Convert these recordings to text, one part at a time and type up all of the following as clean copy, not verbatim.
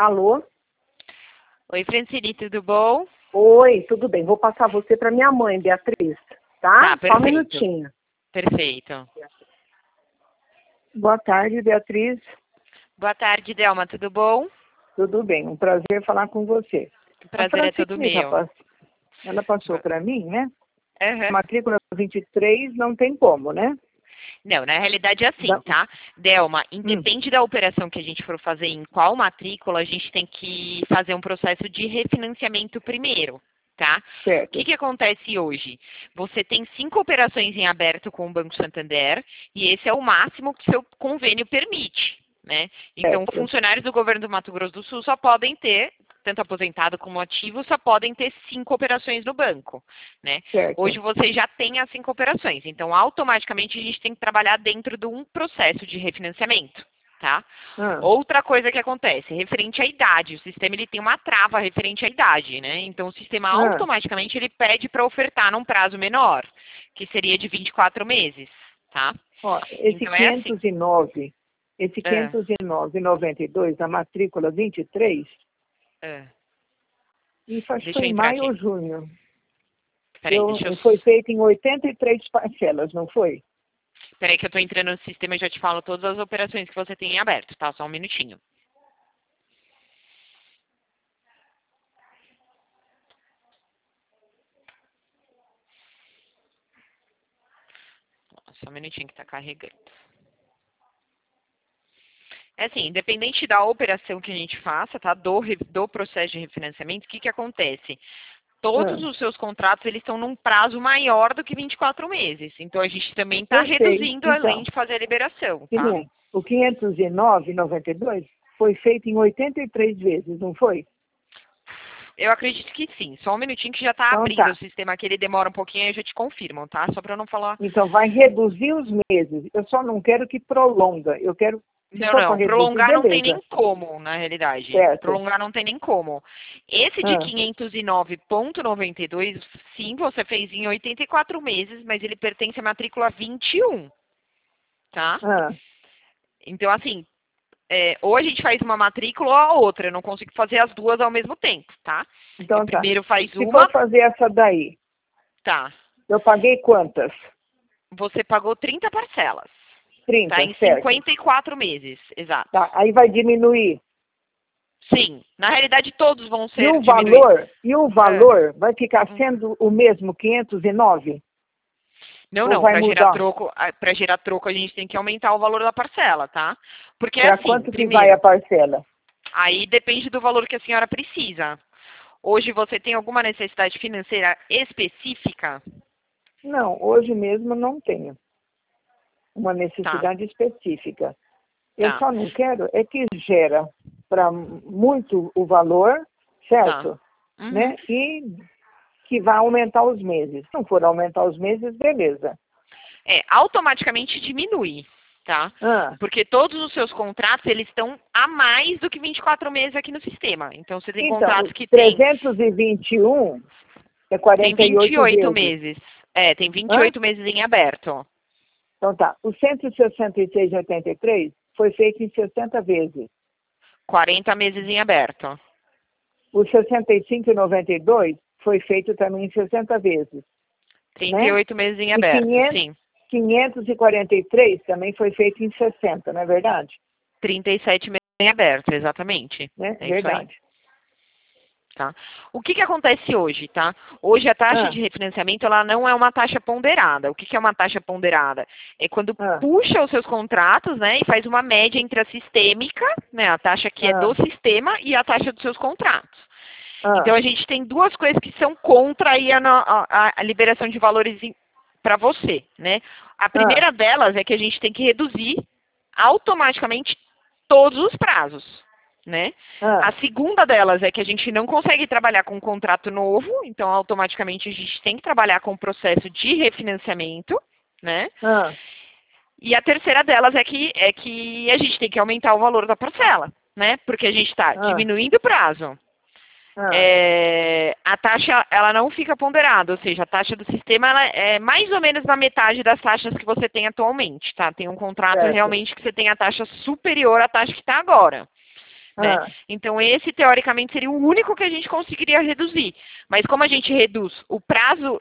Alô? Oi, Francine, tudo bom? Oi, tudo bem. Vou passar você para minha mãe, Beatriz, tá? Tá, perfeito. Só um minutinho. Perfeito. Boa tarde, Beatriz. Boa tarde, Delma, tudo bom? Tudo bem, um prazer falar com você. O prazer é todo meu. Rapaz, ela passou para mim, né? Uhum. Matrícula 23 não tem como, né? Não, na realidade é assim, tá? Delma, independe da operação que a gente for fazer em qual matrícula, a gente tem que fazer um processo de refinanciamento primeiro, tá? Certo. O que acontece hoje? Você tem 5 operações em aberto com o Banco Santander e esse é o máximo que seu convênio permite, né? Então, Certo. funcionários do governo do Mato Grosso do Sul só podem ter, tanto aposentado como ativo, só podem ter 5 operações no banco, né? Certo. Hoje você já tem as 5 operações, então automaticamente a gente tem que trabalhar dentro de um processo de refinanciamento, tá? Outra coisa que acontece, referente à idade, o sistema ele tem uma trava referente à idade, né? Então o sistema automaticamente ele pede para ofertar num prazo menor, que seria de 24 meses, tá? Ó, esse Então é assim. 509, esse 509,92, a matrícula 23, isso acho que Deixa foi eu em entrar maio aqui. ou junho. Peraí, deixa eu... Foi feito em 83 parcelas, não foi? Peraí que eu tô entrando no sistema e já te falo todas as operações que você tem em aberto, tá? Só um minutinho. Só um minutinho que tá carregando. É assim, independente da operação que a gente faça, tá? Do processo de refinanciamento, o que acontece? Todos os seus contratos, eles estão num prazo maior do que 24 meses. Então, a gente também está reduzindo além de fazer a liberação, tá? O 509,92 foi feito em 83 vezes, não foi? Eu acredito que sim. Só um minutinho que já está abrindo o sistema aqui, ele demora um pouquinho, aí eu já te confirmo, tá? Só para eu não falar... Então, vai reduzir os meses. Eu só não quero que prolonga. Eu quero... Não, prolongar não tem nem como, na realidade. Certo. Prolongar não tem nem como. Esse de 509,92, sim, você fez em 84 meses, mas ele pertence à matrícula 21, tá? Então, assim, ou a gente faz uma matrícula ou a outra. Eu não consigo fazer as duas ao mesmo tempo, tá? Então, primeiro faz uma... Se for fazer essa daí, eu paguei quantas? Você pagou 30 parcelas. 30, tá? Em certo. 54 meses, exato. Tá, aí vai diminuir. Sim, na realidade todos vão ser E o valor vai ficar sendo o mesmo, 509? Não, para gerar troco a gente tem que aumentar o valor da parcela, tá? Porque Para assim, quanto primeiro, que vai a parcela? Aí depende do valor que a senhora precisa. Hoje você tem alguma necessidade financeira específica? Não, hoje mesmo não tenho uma necessidade específica. Eu só não quero é que gera para muito o valor, certo? Né? E que vai aumentar os meses. Se não for aumentar os meses, beleza. Automaticamente diminui, tá? Porque todos os seus contratos, eles estão a mais do que 24 meses aqui no sistema. Então, você tem contratos que tem... 321 é 48 tem 28 vezes. meses. Tem 28 meses em aberto. Então tá, o 166,83 foi feito em 60 vezes. 40 meses em aberto. O 65,92 foi feito também em 60 vezes. 38 meses em aberto, sim. 543 também foi feito em 60, não é verdade? 37 meses em aberto, exatamente. Verdade. Tá? O que acontece hoje, tá? Hoje a taxa de refinanciamento, ela não é uma taxa ponderada. O que é uma taxa ponderada? É quando puxa os seus contratos, né, e faz uma média entre a sistêmica, né, a taxa que é do sistema, e a taxa dos seus contratos. Então, a gente tem duas coisas que são contra aí a liberação de valores para você, né? A primeira delas é que a gente tem que reduzir automaticamente todos os prazos, né? A segunda delas é que a gente não consegue trabalhar com um contrato novo, então automaticamente a gente tem que trabalhar com o processo de refinanciamento, né? E a terceira delas é que a gente tem que aumentar o valor da parcela, né? Porque a gente está diminuindo o prazo. A taxa, ela não fica ponderada, ou seja, a taxa do sistema ela é mais ou menos na metade das taxas que você tem atualmente, tá? Tem um contrato realmente que você tem a taxa superior à taxa que está agora. né? Então, esse, teoricamente, seria o único que a gente conseguiria reduzir. Mas como a gente reduz o prazo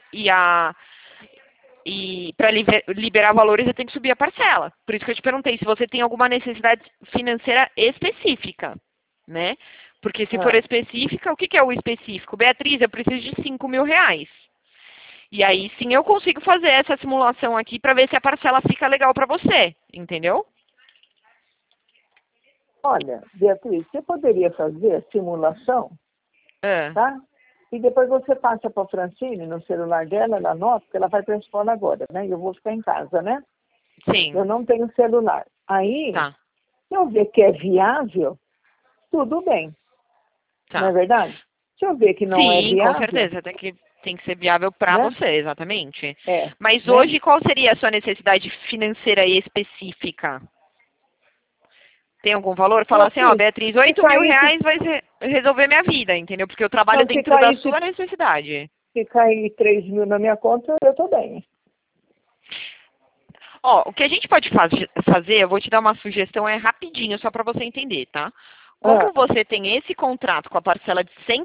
e para liberar valores, eu tenho que subir a parcela. Por isso que eu te perguntei se você tem alguma necessidade financeira específica, né? Porque se for específica, o que é o específico? Beatriz, eu preciso de 5 mil reais. E aí sim eu consigo fazer essa simulação aqui para ver se a parcela fica legal para você, entendeu? Olha, Beatriz, você poderia fazer a simulação, tá? E depois você passa para a Francine no celular dela, ela anota, porque ela vai para a escola agora, né? E eu vou ficar em casa, né? Sim. Eu não tenho celular. Aí, se eu ver que é viável, tudo bem. Não é verdade? Se eu ver que não é viável... Sim, com certeza. Tem que ser viável para você, exatamente. Mas né? hoje, qual seria a sua necessidade financeira específica? Tem algum valor? Fala assim, ó, Beatriz, 8 mil reais vai resolver minha vida, entendeu? Porque eu trabalho dentro da sua necessidade. Se cair 3 mil na minha conta, eu tô bem. Ó, o que a gente pode fazer, eu vou te dar uma sugestão, é rapidinho, só para você entender, tá? Como você tem esse contrato com a parcela de R$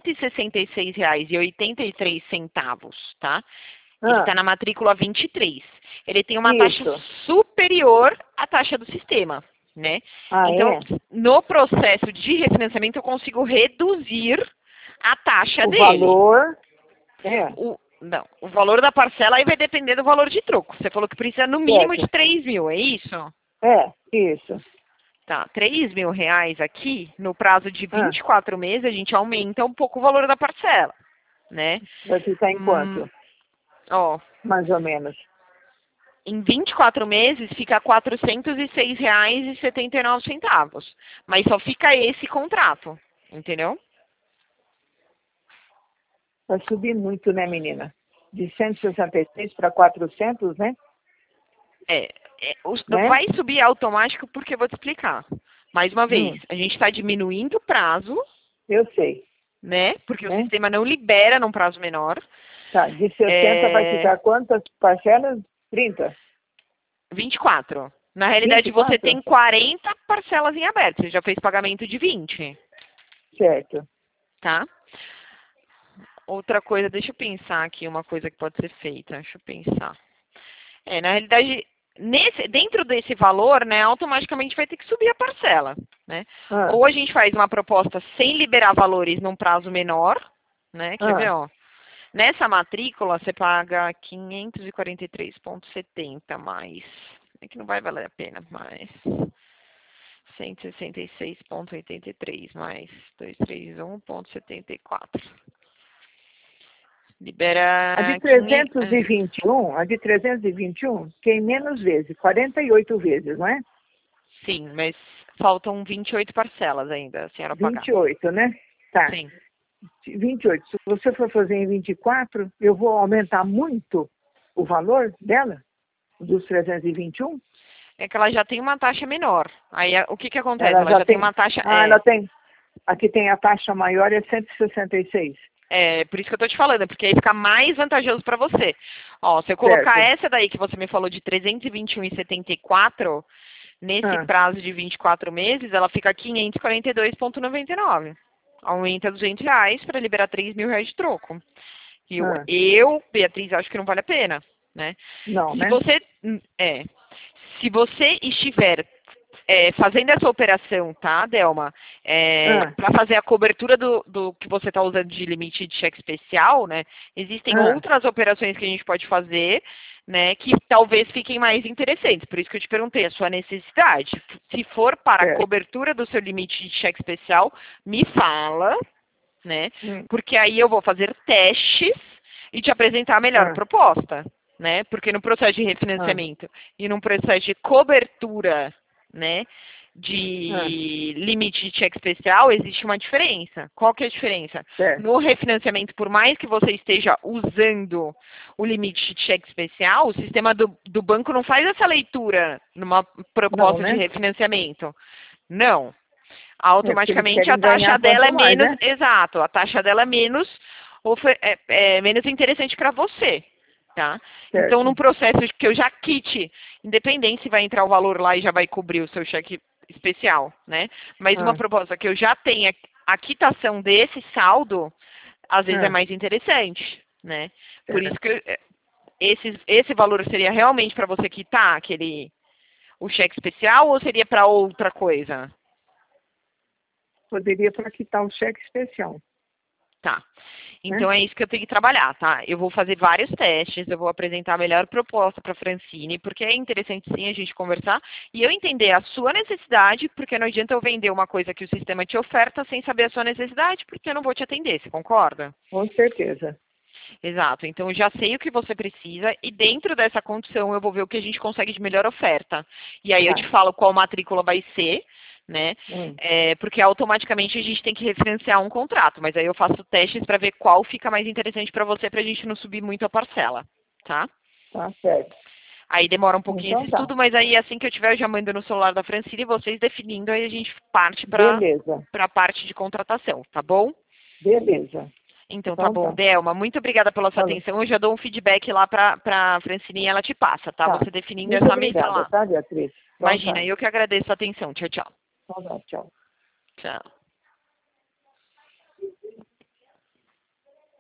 166,83, tá? Ele está na matrícula 23. Ele tem uma taxa superior à taxa do sistema, né? Então, no processo de refinanciamento, eu consigo reduzir a taxa dele. O valor... Não, o valor da parcela aí vai depender do valor de troco. Você falou que precisa no mínimo de 3 mil, é isso? Isso. Tá, 3 mil reais aqui, no prazo de 24 meses, a gente aumenta um pouco o valor da parcela, né? Vai ficar em quanto? Ó, mais ou menos. Em 24 meses fica R$ 406,79. Mas só fica esse contrato, entendeu? Vai subir muito, né, menina? De 166 para 400, né? Vai subir automático porque eu vou te explicar. Mais uma vez, a gente está diminuindo o prazo. Eu sei. Né? Porque o sistema não libera num prazo menor. Tá, de 60 vai ficar quantas parcelas? 30? 24. Na realidade, 24? você tem 40 parcelas em aberto. Você já fez pagamento de 20. Certo. Tá? Outra coisa, deixa eu pensar aqui uma coisa que pode ser feita. Deixa eu pensar. Na realidade, dentro desse valor, né, automaticamente vai ter que subir a parcela, né? Ou a gente faz uma proposta sem liberar valores num prazo menor, né? Quer ver, ó? Nessa matrícula, você paga 543,70 mais. É que não vai valer a pena, mais 166,83 mais 231,74. Libera... A de 321 tem menos vezes, 48 vezes, não é? Sim, mas faltam 28 parcelas ainda, a senhora pagar. 28, né? Tá. Sim. 28. Se você for fazer em 24, eu vou aumentar muito o valor dela, dos 321? É que ela já tem uma taxa menor. Aí, o que acontece? Ela já tem uma taxa... ela tem. Aqui tem a taxa maior, é 166. Por isso que eu tô te falando, porque aí fica mais vantajoso para você. Ó, se eu colocar essa daí que você me falou de 321,74, nesse prazo de 24 meses, ela fica 542,99. Aumenta R$200 para liberar 3 mil reais de troco. E eu, Beatriz, acho que não vale a pena, né? Não, se né? Se você estiver fazendo essa operação, tá, Delma? Para fazer a cobertura do que você está usando de limite de cheque especial, né? Existem outras operações que a gente pode fazer, né? Que talvez fiquem mais interessantes. Por isso que eu te perguntei a sua necessidade. Se for para a cobertura do seu limite de cheque especial, me fala, né? Porque aí eu vou fazer testes e te apresentar a melhor proposta, né? Porque no processo de refinanciamento e no processo de cobertura, né, de limite de cheque especial, existe uma diferença. Qual que é a diferença? No refinanciamento, por mais que você esteja usando o limite de cheque especial, o sistema do banco não faz essa leitura numa proposta de refinanciamento. Não. Automaticamente a taxa dela é menos... né? Exato, a taxa dela é menos interessante para você. Tá? Então, num processo que eu já quite, independente se vai entrar o valor lá e já vai cobrir o seu cheque especial, né? Mas uma proposta que eu já tenha a quitação desse saldo, às vezes é mais interessante, né? Por isso que esse valor seria realmente para você quitar o cheque especial ou seria para outra coisa? Poderia para quitar o cheque especial. Tá. Então é isso que eu tenho que trabalhar, tá? Eu vou fazer vários testes, eu vou apresentar a melhor proposta para a Francine, porque é interessante sim a gente conversar e eu entender a sua necessidade, porque não adianta eu vender uma coisa que o sistema te oferta sem saber a sua necessidade, porque eu não vou te atender, você concorda? Com certeza. Exato. Então eu já sei o que você precisa e dentro dessa condição eu vou ver o que a gente consegue de melhor oferta. E aí eu te falo qual matrícula vai ser, né? Porque automaticamente a gente tem que referenciar um contrato, mas aí eu faço testes para ver qual fica mais interessante para você, para a gente não subir muito a parcela, tá? Tá certo. Aí demora um pouquinho esse estudo, mas aí assim que eu tiver, eu já mando no celular da Francine, vocês definindo, aí a gente parte para a parte de contratação, tá bom? Beleza. Então tá bom, Delma, muito obrigada pela sua atenção. Eu já dou um feedback lá para a Francine e ela te passa, tá? Você definindo muito essa mesa lá. Tá, Beatriz? Imagina, eu que agradeço a atenção. Tchau, tchau. Tchau. Tchau.